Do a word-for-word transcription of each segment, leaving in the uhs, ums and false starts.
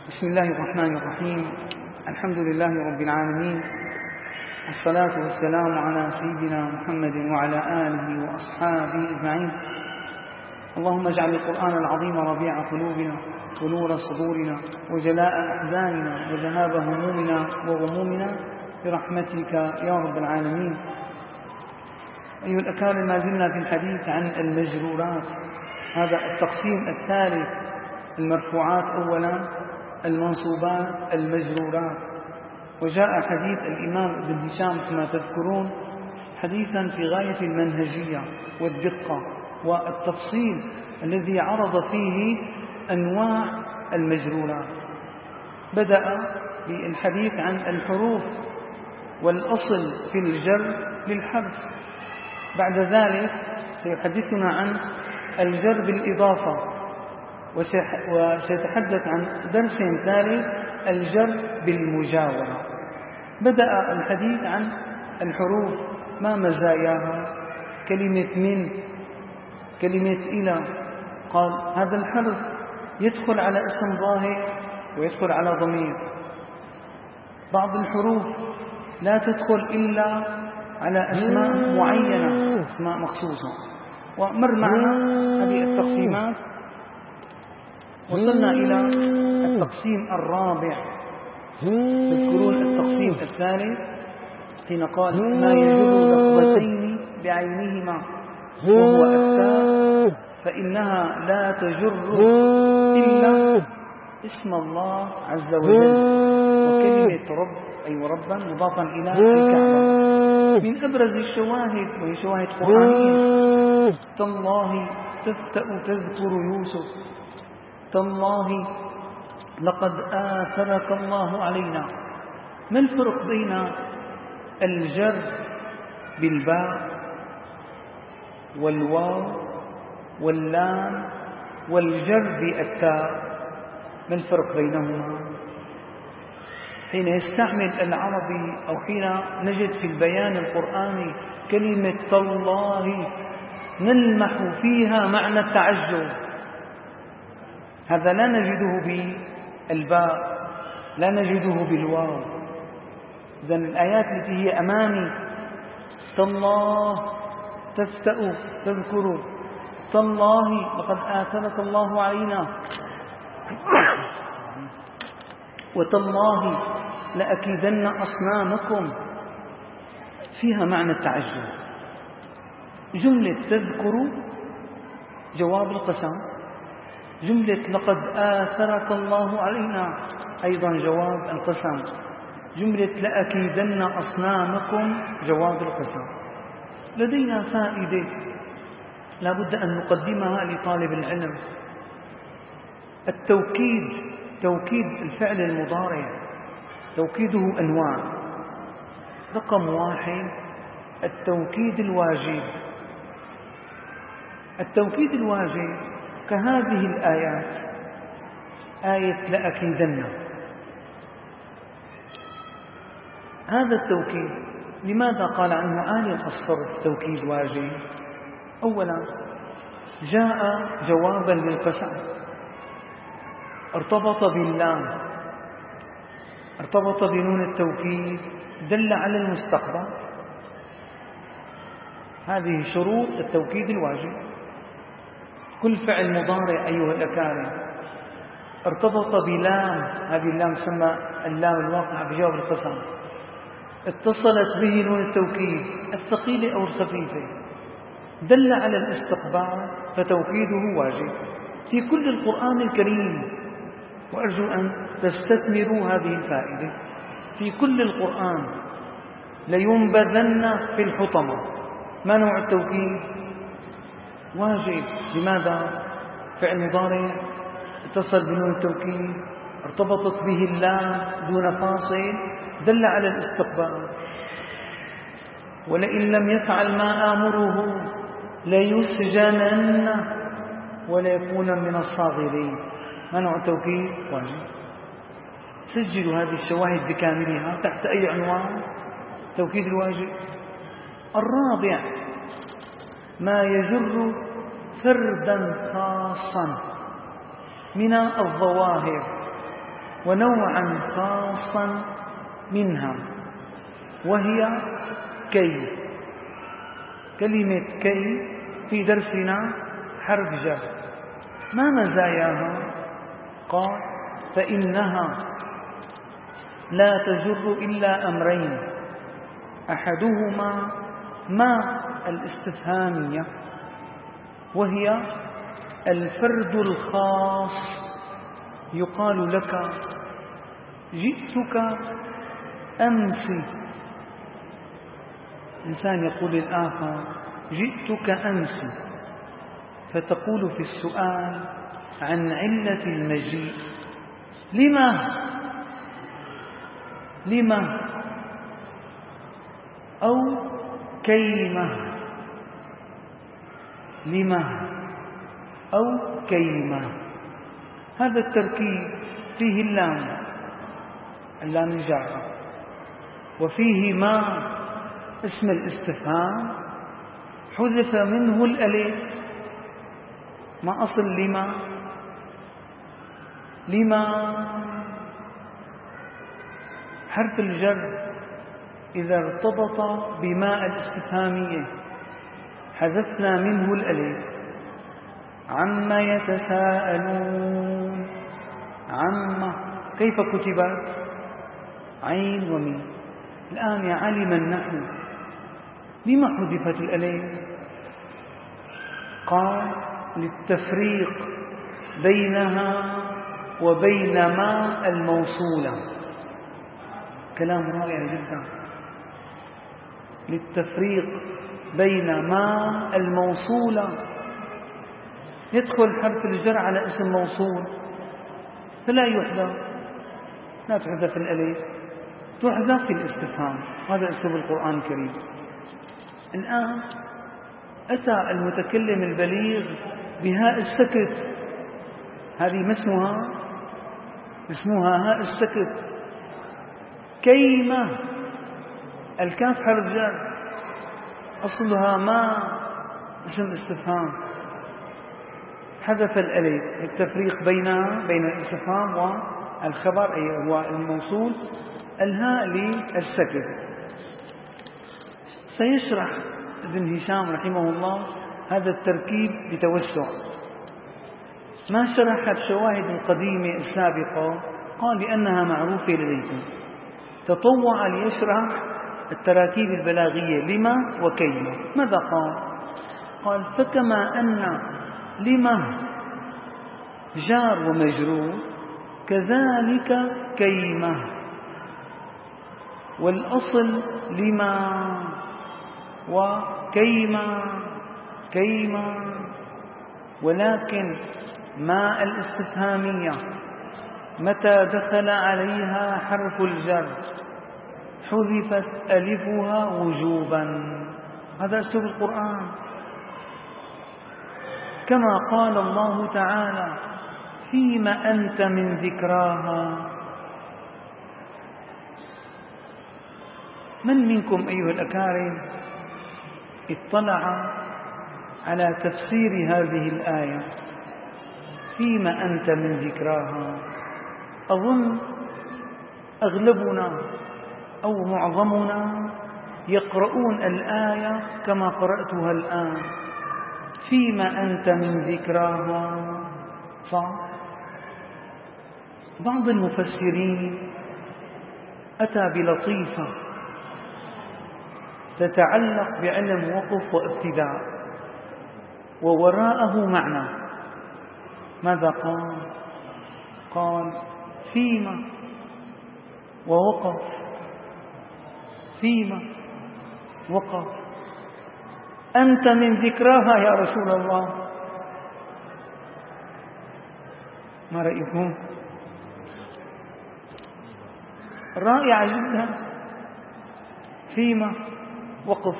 بسم الله الرحمن الرحيم. الحمد لله رب العالمين، والصلاة والسلام على سيدنا محمد وعلى آله وأصحابه أجمعين. اللهم اجعل القرآن العظيم ربيع قلوبنا ونور صدورنا وجلاء أحزاننا وذهاب همومنا وغمومنا برحمتك يا رب العالمين. أيها الأكارم، ما زلنا في الحديث عن المجرورات، هذا التقسيم الثالث: المرفوعات أولا، المنصوبات، المجرورات. وجاء حديث الإمام ابن هشام كما تذكرون حديثا في غاية المنهجية والدقة والتفصيل الذي عرض فيه أنواع المجرورات. بدأ بالحديث عن الحروف والأصل في الجر للحرف، بعد ذلك سيحدثنا عن الجر بالإضافة، وسيتحدث عن درس ثالث: الجر بالمجاورة. بدأ الحديث عن الحروف، ما مزاياها، كلمة من، كلمة إلى. قال هذا الحرف يدخل على اسم ظاهر ويدخل على ضمير. بعض الحروف لا تدخل إلا على أسماء معينة، أسماء مخصوصة. ومر معنا هذه التقسيمات، وصلنا إلى التقسيم الرابع. تذكرون التقسيم الثالث حين قال ما يجر لفظتين بعينهما وهو أفتاء فإنها لا تجر إلا اسم الله عز وجل، وكلمة رب أي ربا مضافا إلى الكعبة. من أبرز الشواهد، وهي شواهد قرآنية: تالله تفتأ تذكر يوسف، تالله لقد آثرك الله علينا. ما الفرق بين الجر بالباء والواو واللام والجر بالتاء؟ ما الفرق بينهما؟ حين يستعمل العربي أو حين نجد في البيان القرآني كلمة تالله نلمح فيها معنى التعجب، هذا لا نجده بالباء، لا نجده بالواو. إذن الآيات التي هي أمامي: تالله تفتأ تذكر، تالله لقد آثرك الله علينا، وتالله لأكيدن أصنامكم، فيها معنى التعجب. جملة تذكر جواب القسم، جملة لقد آثرك الله علينا أيضا جواب القسم، جملة لأكيدن أصنامكم جواب القسم. لدينا فائدة لا بد أن نقدمها لطالب العلم: التوكيد، توكيد الفعل المضارع، توكيده أنواع. رقم واحد: التوكيد الواجب. التوكيد الواجب كهذه الآيات، آية لأكيدن. هذا التوكيد لماذا قال عنه آل الصرف توكيد واجب؟ أولا جاء جوابا للقسم، ارتبط باللام، ارتبط بنون التوكيد، دل على المستقبل. هذه شروط التوكيد الواجب. كل فعل مضارع أيها الأكارم ارتبط بلام، هذه اللام تسمى اللام الواقعة بجواب القسم، اتصلت به نون التوكيد الثقيلة أو الخفيفة، دل على الاستقبال، فتوكيده واجب في كل القرآن الكريم. وأرجو أن تستثمروا هذه الفائدة. في كل القرآن: لينبذن في الحطمة. ما نوع التوكيد؟ واجب. لماذا؟ فعل مضارع اتصل بنون التوكيد، ارتبطت به اللام دون فاصل، دل على الاستقبال. ولئن لم يفعل ما آمره ليسجنن وليكون من الصاغرين. ما نوع التوكيد؟ واجب. سجلوا هذه الشواهد بكاملها تحت أي عنوان؟ توكيد الواجب. الرابع: ما يجر فردا خاصا من الظواهر. ونوعا خاصا منها، وهي كي. كلمة كي في درسنا حرف جر. ما مزاياها؟ قال: فإنها لا تجر إلا أمرين، أحدهما ما الاستفهامية، وهي الفرد الخاص. يقال لك: جئتك أمس. إنسان يقول للآخر: جئتك أمس، فتقول في السؤال عن علة المجيء: لما؟ لما؟ أو كيما؟ لما أو كيما. هذا التركيب فيه اللام، اللام الجارة، وفيه ما اسم الاستفهام حذف منه الألف. ما أصل لما؟ لما حرف الجر إذا ارتبط بماء الاستفهامية حذفنا منه الألف. عما يتساءلون، عما كيف كتبت؟ عين وميم. الآن يا عالم النحو، لما حذفت الألف؟ قال: للتفريق بينها وبين ما الموصولة. كلام رائع جدا. للتفريق بين ما الموصولة. يدخل حرف الجر على اسم موصول فلا يحذف، لا تحذف الألف، تحذف في الاستفهام. هذا أسلوب القرآن الكريم. الآن أتى المتكلم البليغ بهاء السكت. هذه ما اسمها؟ اسمها هاء السكت. كيما، الكاف حرف جر، أصلها ما اسم استفهام، حذف الألف للتفريق بينها بين الاستفهام والخبر أي هو الموصول. الهاء للسكت. سيشرح ابن هشام رحمه الله هذا التركيب بتوسع. ما شرح الشواهد القديمة السابقة، قال لأنها معروفة لديكم. تطوع ليشرح التراكيب البلاغية لما وكيما. ماذا قال؟ قال: فكما أن لما جار ومجرور، كذلك كيما، والأصل لما وكيما كيما، ولكن ما الاستفهامية متى دخل عليها حرف الجر حذفت ألفها وجوبا. هذا أسلوب القرآن. كما قال الله تعالى: فيما أنت من ذكراها. من منكم أيها الأكارم اطلع على تفسير هذه الآية فيما أنت من ذكراها؟ أظن أغلبنا أو معظمنا يقرؤون الآية كما قرأتها الآن: فيما أنت من ذكراها. صح؟ بعض المفسرين أتى بلطيفة تتعلق بعلم وقف وابتداء ووراءه معنى. ماذا قال؟ قال: فيما ووقف. فيما وقف. أنت من ذكراها يا رسول الله. ما رأيكم؟ رائعة جدا. فيما وقف.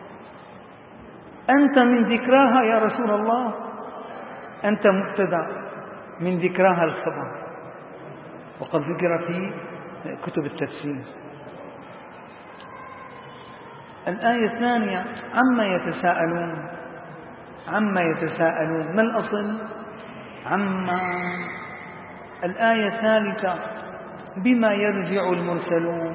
أنت من ذكراها يا رسول الله. أنت مبتدأ، من ذكراها الخبر، وقد ذكر في كتب التفسير. الآية الثانية: عما يتساءلون. عما يتساءلون، ما الأصل؟ عما. الآية الثالثة: بما يرجع المرسلون.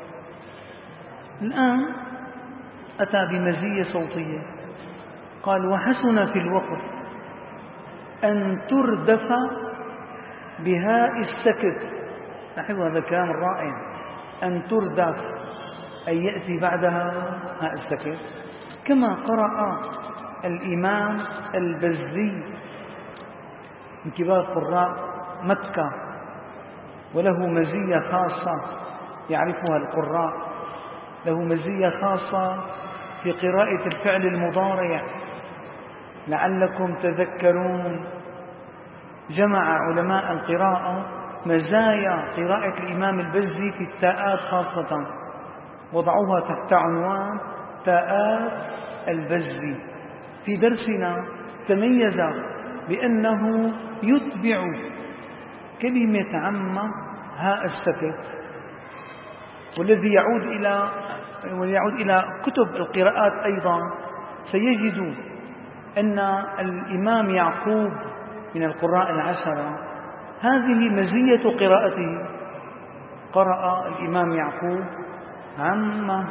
الآن أتى بمزية صوتية، قال وحسن في الوقف أن تردف بهاء السكت. لاحظوا هذا الكلام الرائع، أن تردف أي يأتي بعدها هاء السكت، كما قرأ الإمام البزي من كبار قراء مكة، وله مزية خاصة يعرفها القراء، له مزية خاصة في قراءة الفعل المضارع. لعلكم تذكرون، جمع علماء القراءة مزايا قراءة الإمام البزي في التاءات خاصة، وضعوها تحت عنوان تاءات البزي. في درسنا تميز بأنه يتبع كلمة عم هاء السكت، والذي يعود إلى ويعود إلى كتب القراءات أيضا سيجد أن الإمام يعقوب من القراء العشرة هذه مزية قراءته. قرأ الإمام يعقوب عما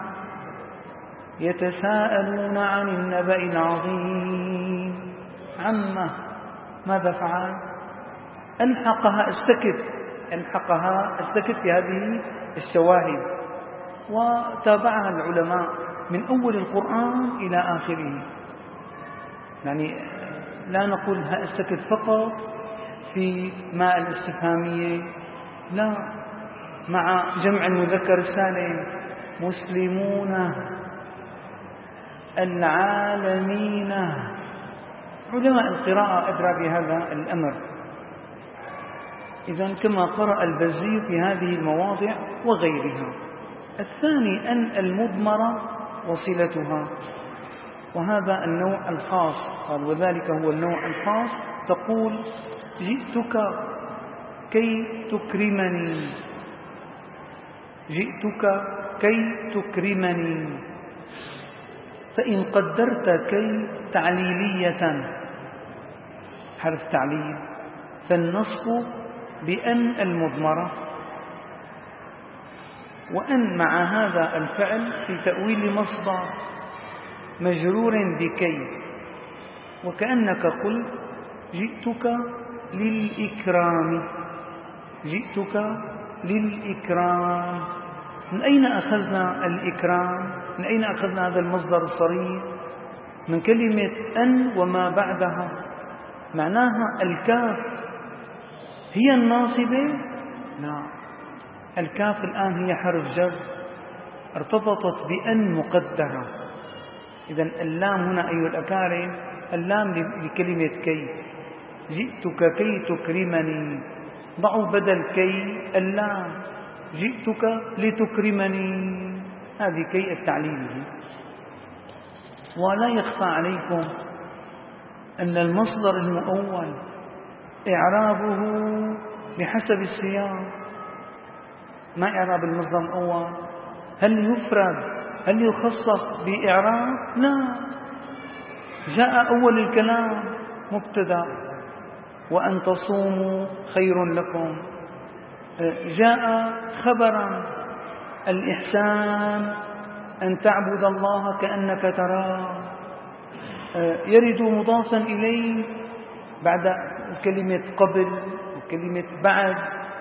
يتساءلون عن النبأ العظيم. عما ماذا فعل؟ ألحقها السكت، ألحقها السكت في هذه الشواهد، وتابعها العلماء من أول القرآن إلى آخره. يعني لا نقول هاء السكت فقط في ماء الاستفهامية، لا، مع جمع المذكر السالم مسلمون العالمين. علماء القراءة أدرى بهذا الأمر. إذن كما قرأ البزي في هذه المواضع وغيرها. الثاني أن المضمرة وصلتها، وهذا النوع الخاص، قال وذلك هو النوع الخاص. تقول جئتك كي تكرمني، جئتك كي تكرمني. فإن قدرت كي تعليلية حرف تعليل، فالنصب بأن المضمرة، وأن مع هذا الفعل في تأويل مصدر مجرور بكي، وكأنك قلت جئتك للإكرام، جئتك للإكرام. من أين أخذنا الإكرام؟ من أين أخذنا هذا المصدر الصريح؟ من كلمة أن وما بعدها، معناها الكاف هي الناصبة؟ لا، الكاف الآن هي حرف جر ارتبطت بأن مقدرة. إذن اللام هنا أيها الأكارم اللام لكلمة كي، جئتك كي تكرمني، ضعوا بدل كي اللام، جئتك لتكرمني، هذه كي التعليل. ولا يخفى عليكم أن المصدر المؤول إعرابه بحسب السياق. ما إعراب المصدر المؤول؟ هل يفرد؟ هل يخصص بإعراب؟ لا، جاء أول الكلام مبتدأ وأن تصوموا خير لكم، جاء خبرا الإحسان أن تعبد الله كأنك تراه، يرد مضافا إليه بعد كلمة قبل وكلمة بعد،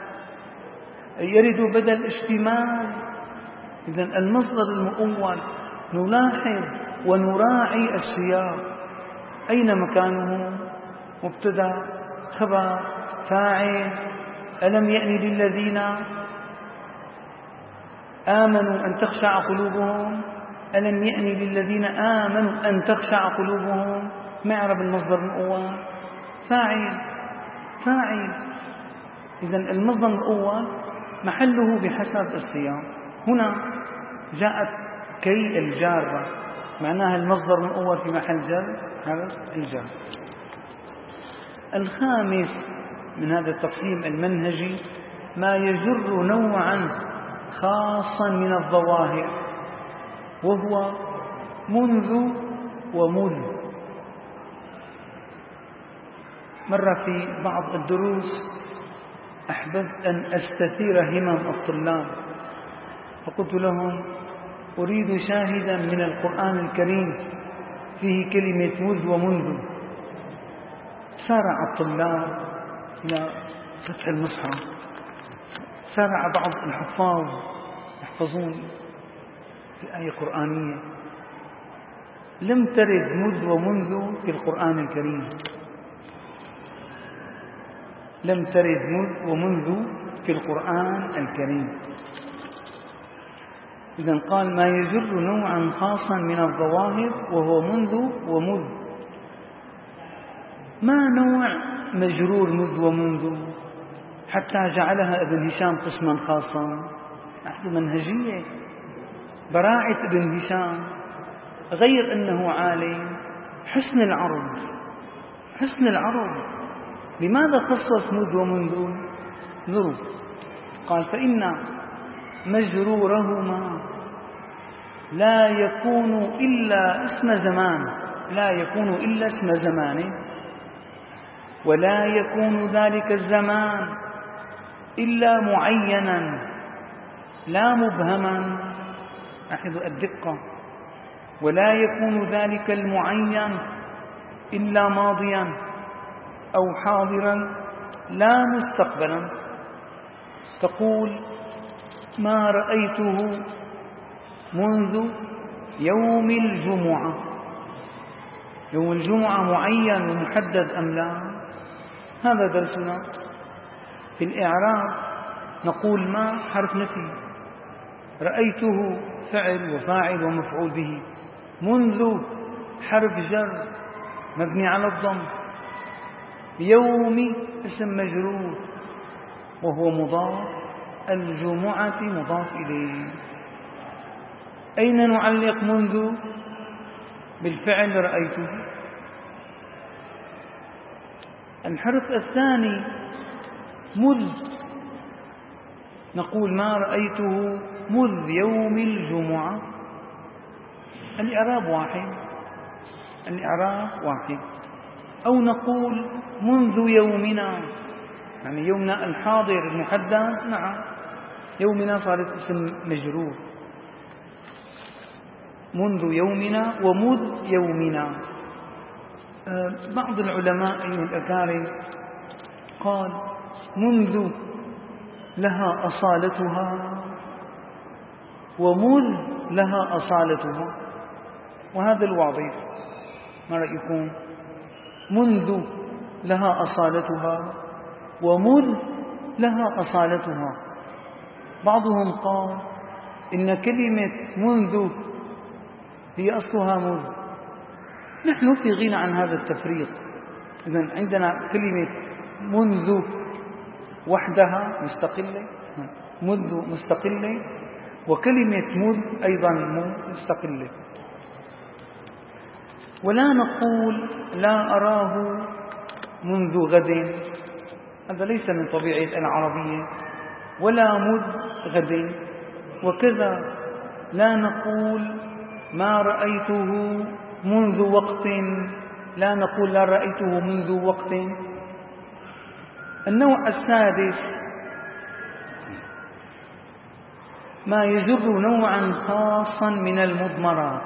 يرد بدل اشتمال. إذن المصدر المؤول نلاحظ ونراعي السياق، أين مكانه؟ مبتدأ، خبر، فاعل. ألم يأن للذين آمنوا أن تخشع قلوبهم، ألم يأن للذين آمنوا أن تخشع قلوبهم. ما يعرف المصدر المؤول؟ فاعل، فاعل. إذن المصدر المؤول محله بحسب السياق. هنا جاءت كي الجارة، معناها المصدر المؤول في محل جر حرف الجر. الخامس من هذا التقسيم المنهجي ما يجر نوعا خاصا من الظواهر، وهو منذ ومذ. مر في بعض الدروس أحببت أن أستثير همم الطلاب، فقلت لهم أريد شاهدا من القرآن الكريم فيه كلمة مذ ومنذ. سارع الطلاب إلى فتح المصحف، سارع بعض الحفاظ يحفظون في آية قرآنية لم ترد مذ ومنذ في القرآن الكريم، لم ترد مذ ومنذ في القرآن الكريم. إذن قال ما يجر نوعا خاصا من الظواهر وهو منذ ومذ. ما نوع مجرور مذ ومنذ حتى جعلها ابن هشام قسما خاصا؟ نحن منهجية براعة ابن هشام، غير أنه عالم، حسن العرض، حسن العرض. لماذا خصص مذ ومنذ؟ ذروا قال فإن مجرورهما لا يكون إلا اسم زمان، لا يكون إلا اسم زمان، ولا يكون ذلك الزمان إلا معينا لا مبهما. لاحظوا الدقة، ولا يكون ذلك المعين إلا ماضيا أو حاضرا لا مستقبلا. تقول ما رأيته منذ يوم الجمعة، يوم الجمعة معين ومحدد أم لا؟ هذا درسنا. في الإعراب نقول ما حرف نفي، رأيته فعل وفاعل ومفعول به، منذ حرف جر مبني على الضم، يوم اسم مجرور وهو مضاف، الجمعة مضاف إليه. أين نعلق منذ؟ بالفعل رأيته. الحرف الثاني مذ، نقول ما رأيته مذ يوم الجمعة. الإعراب واحد، الإعراب واحد. أو نقول منذ يومنا، يعني يومنا الحاضر المحدد، نعم يومنا صارت اسم مجرور، منذ يومنا ومذ يومنا. بعض العلماء أيها الأكارم قال منذ لها أصالتها ومذ لها أصالتها، وهذا الواضح. ما رأيكم؟ منذ لها أصالتها ومذ لها أصالتها. بعضهم قال إن كلمة منذ هي أصلها مذ. نحن في غنى عن هذا التفريق. إذن عندنا كلمة منذ وحدها مستقلة، منذ مستقلة، وكلمة مذ أيضا مستقلة. ولا نقول لا أراه منذ غد، هذا ليس من طبيعة العربية، ولا مذ غد. وكذا لا نقول ما رأيته منذ وقت، لا نقول لا رأيته منذ وقت. النوع السادس ما يجر نوعا خاصا من المضمرات.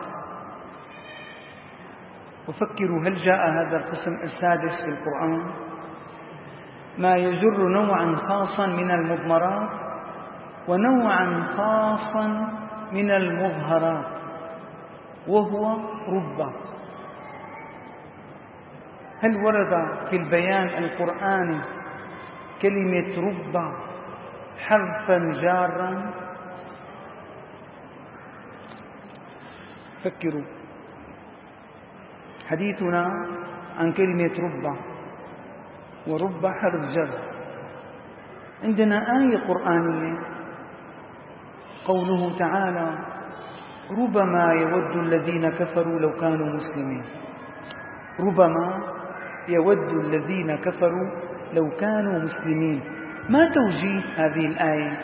وفكروا هل جاء هذا القسم السادس في القرآن؟ ما يجر نوعا خاصا من المضمرات ونوعا خاصا من المظهرات، وهو رب. هل ورد في البيان القرآني كلمة رب حرفا جارا؟ فكروا. حديثنا عن كلمة رب، ورب حرف جر. عندنا آية قرآنية قوله تعالى ربما يود الذين كفروا لو كانوا مسلمين. ربما يود الذين كفروا لو كانوا مسلمين. ما توجيه هذه الآية؟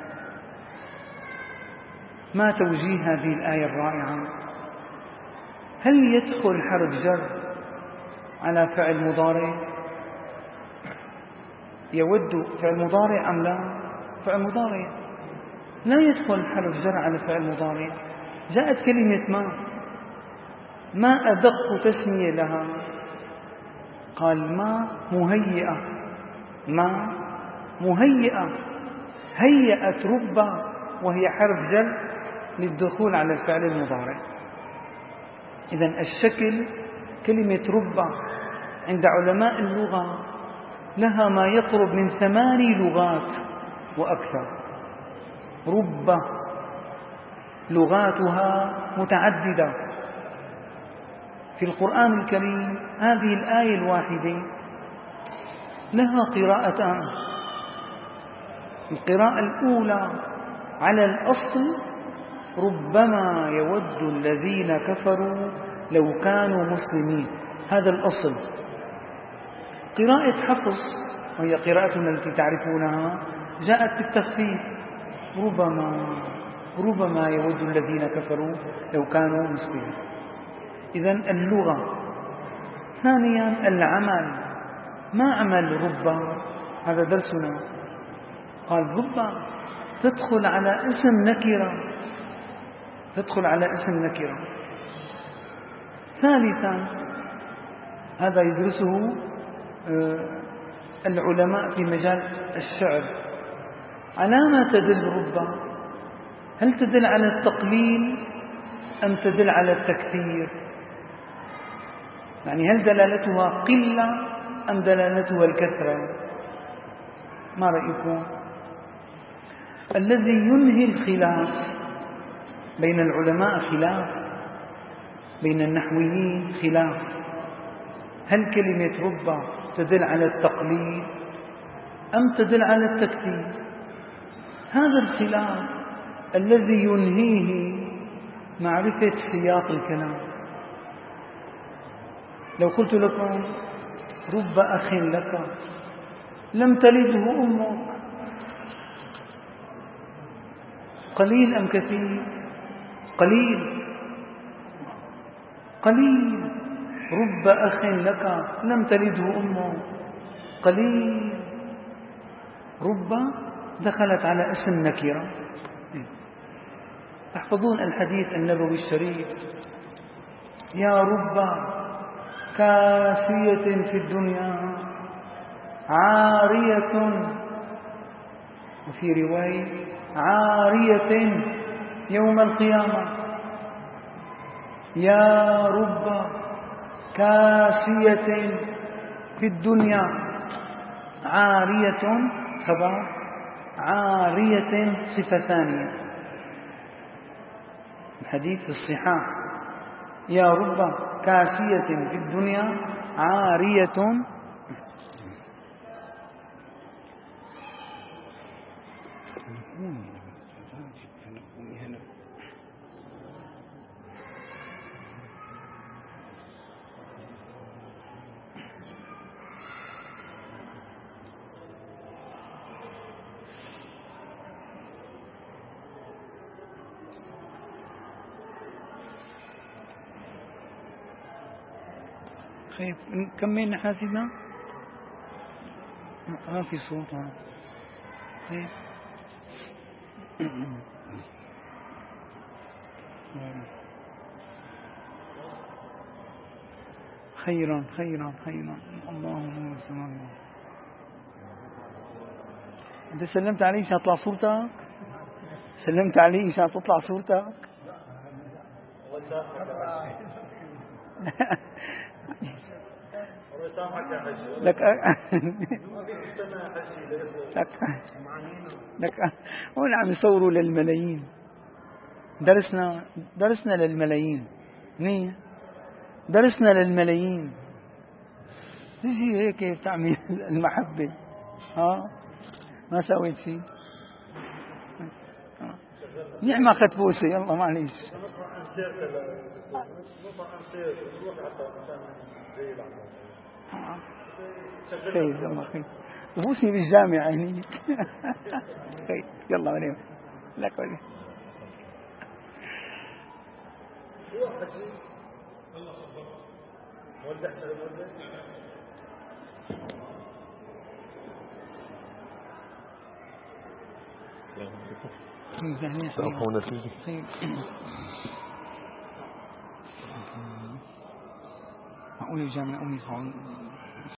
ما توجيه هذه الآية الرائعة؟ هل يدخل حرف جر على فعل مضارع؟ يود فعل مضارع أم لا؟ فعل مضارع، لا يدخل حرف جر على فعل مضارع. جاءت كلمة ما، ما أدق تسمية لها، قال ما مهيئة، ما مهيئة، هيئت رب وهي حرف جر للدخول على الفعل المضارع. إذن الشكل كلمة رب عند علماء اللغة لها ما يقرب من ثماني لغات وأكثر. رب لغاتها متعددة. في القرآن الكريم هذه الآية الواحدة لها قراءتان. القراءة الأولى على الأصل ربما يود الذين كفروا لو كانوا مسلمين، هذا الأصل. قراءة حفص وهي قراءتنا التي تعرفونها جاءت بالتخفيف، ربما ربما يود الذين كفروا لو كانوا مسلمين. إذن اللغة. ثانيا العمل، ما عمل رب؟ هذا درسنا. قال رب تدخل على اسم نكرة، تدخل على اسم نكرة. ثالثا هذا يدرسه العلماء في مجال الشعر. على ما تدل رب؟ هل تدل على التقليل أم تدل على التكثير؟ يعني هل دلالتها قلة أم دلالتها الكثرة؟ ما رأيكم؟ الذي ينهي الخلاف بين العلماء خلاف، بين النحويين خلاف، هل كلمة رب تدل على التقليل أم تدل على التكثير؟ هذا الخلاف الذي ينهيه معرفة سياق الكلام. لو قلت لكم رب أخ لك لم تلده أمك، قليل أم كثير؟ قليل قليل. رب أخ لك لم تلده أمه، قليل. رب دخلت على اسم نكرة. تحفظون الحديث النبوي الشريف: يا رب كاسية في الدنيا عارية، وفي رواية عارية يوم القيامة. يا رب كاسية في الدنيا عارية خبر، عارية صفة ثانية. الحديث في الصحاح: يا رب كاسية في الدنيا عارية. خير كملنا حاسبنا، ما في صوت. خير خيرا خيرا خيرا. اللهم صل على محمد. انت سلمت علي عشان تطلع صورتك؟ سلمت علي عشان تطلع صورتك؟ لك لك لك هون عم يصوروا للملايين. درسنا درسنا للملايين، نية درسنا للملايين. تجي هيك بتعمل المحبة، ها ما سويت شيء. نعمة أخذت بوسة، يلا معليش. خير يلا خير، بوسني بالجامعة هني. خير يلا وليم لك وليم. سأقوم نتيجة معقول الجامعة أمي صعود